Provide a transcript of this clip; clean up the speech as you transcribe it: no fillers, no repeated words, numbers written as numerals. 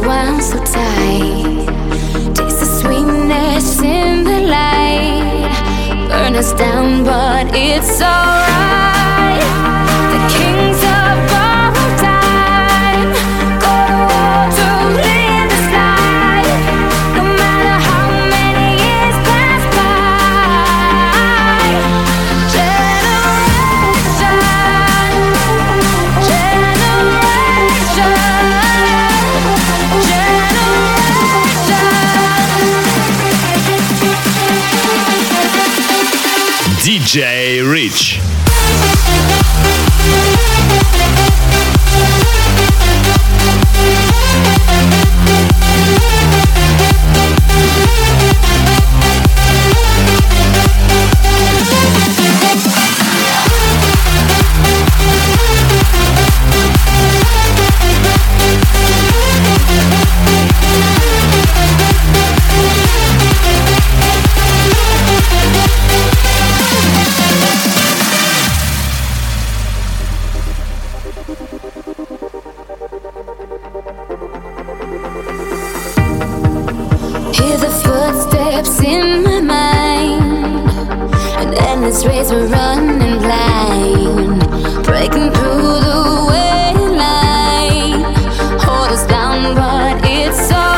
wound so tight. Taste the sweetness in the light. Burn us down, but it's alright. The kings of borrowed time go to war to live this life. No matter how many years pass by. Generation, DJ Rich. hear the footsteps in my mind. An endless race, we're running blind. Breaking through the waiting line. Hold us down, but it's all